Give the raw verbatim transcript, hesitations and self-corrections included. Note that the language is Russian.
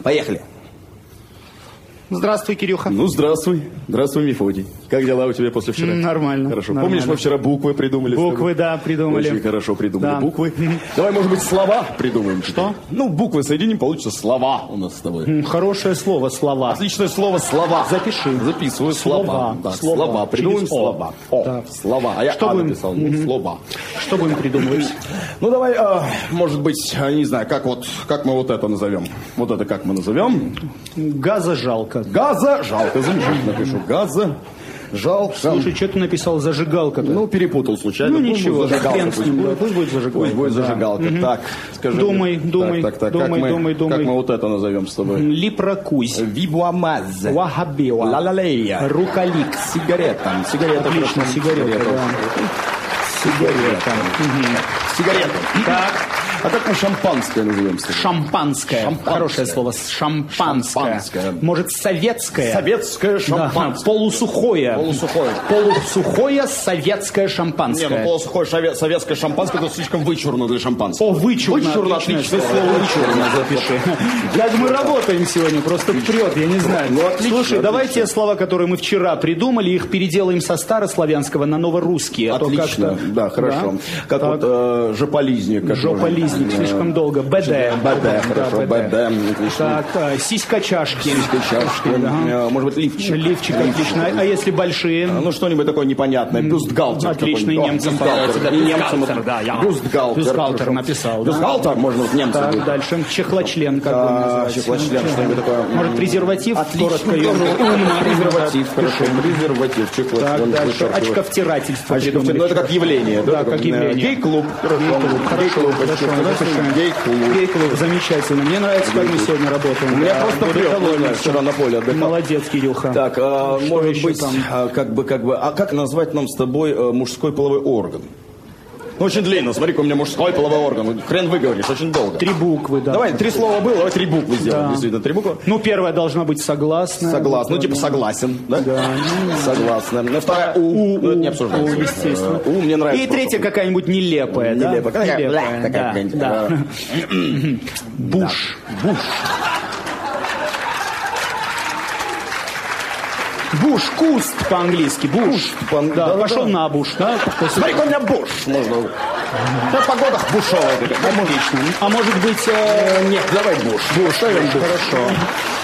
Поехали. Здравствуй, Кирюха. Ну, здравствуй. Здравствуй, Мефодий. Как дела у тебя после вчера? Нормально. Хорошо. Нормально. Помнишь, мы вчера буквы придумали? Буквы, да, придумали. Очень хорошо придумали Да. буквы. Давай, может быть, слова придумаем. Что? Ну, буквы соединим, получится слова у нас с тобой. М, Хорошее слово, слова. Отличное слово «слова». Запиши. Записываю слова. Слова. Да, Слова. слова. Придумаем Через О. слова. О, Да. слова. А я Что А будем? написал. Ну, слова. Что будем придумывать? Ну, давай, а, может быть, а, не знаю, как вот, как мы вот это назовем? Вот это как мы назовем? Газа жалко. Газа, жалко, замечательно пишу. Газа, жалко. Слушай, что ты написал зажигалка-то? Ну, перепутал случайно. Ну, Пусть ничего, будет зажигалка, хрен с пусть ним, да, будет. пусть будет зажигалка. Пусть будет Да. зажигалка. Мгм. Так, скажи. Думай, мне. думай, Так, так, так. думай, как мы, думай, думай. Как мы вот это назовем с тобой? Липрокузь. Вибуамаз. Вахабева. Ла-ла-лея. Рукалик. Сигарета. Сигарета. Отлично, хорошо. сигарета, да. Сигарета. Сигарета. Так, А как мы шампанское назовем? с тобой? шампанское. Шампанское. Хорошее слово. Шампанское. Шампанское. Может, советское? Советское Да, шампанское. полусухое. Полусухое. Полусухое советское Не, шампанское. ну полусухое шаве- советское шампанское, это слишком вычурно для шампанского. О, вычурно. Вычурно, отлично. отлично. Ты слово вычурно запиши. Как мы работаем сегодня, просто прет, я не знаю. Ну, отлично, Слушай, отлично. давай те слова, которые мы вчера придумали, их переделаем со старославянского на новорусские. А то Отлично, как-то- да, хорошо. Да? Как Так. вот э, жополизник. как Жополизник, можно. слишком долго. БД. БД, хорошо, Да, БД, отлично. Так, а, сиська-чашки. Чашки, Да. э, может быть, лифчик. Лифчик, отлично. А если большие? Ну, что-нибудь такое непонятное. Бюстгальтер. Отлично, и какой-нибудь. О, немцам бюстгальтер. понравится, да, И немцам бюстгальтер, это- да, я- Бюстгальтер. Бюстгальтер хорошо. написал, да. Бюстгальтер, можно вот немцы Так, будут. дальше. Чехлочлен, как А, бы называется. чехлочлен, что-нибудь такое. Может, презерватив? Отлично. Коротко, ёмко. Умно. Презерватив, Да, хорошо. Презерватив, Так, чехлочлен. дальше. вычеркиваю. Очковтирательство. Очковтир- придумали. Ну, это как явление. Да, такое, как э, явление. Гей-клуб. Хорошо. Гей-клуб, хорошо, Гей-клуб. хорошо, Гей-клуб. запишем. Гей-клуб. Гей-клуб, замечательно. Мне нравится, как мы сегодня работаем. У меня Да, просто буду прет, не доволен. знаю, вчера на поле отдыхал. Молодец, Кирюха. Так, а, Что может еще быть, там? а, как бы, как бы, а как назвать нам с тобой э, мужской половой орган? Ну, очень длинно, смотри-ка, у меня мужской половой орган. Хрен выговоришь, очень долго. Три буквы, да. Давай, три слова было, давай три буквы сделаем, Да. действительно, три буквы. Ну, первая должна быть согласна. Согласна, ну, типа согласен, да? Да. Согласна. Ну, вторая У, У, ну, это не У, обсуждается. У, естественно. Э, У мне нравится. И третья просто. какая-нибудь нелепая, да? Нелепая. Такая, Нелепая, бля, такая да, какая-нибудь, да. э, Буш. Буш. Буш, куст по-английски, буш. по- Да, да, пошел да. на буш, да? Смотри-ка, у меня буш. Можно. Да, погода бушевая. Отлично. А может быть... э, Нет, давай буш. Буш, хорошо.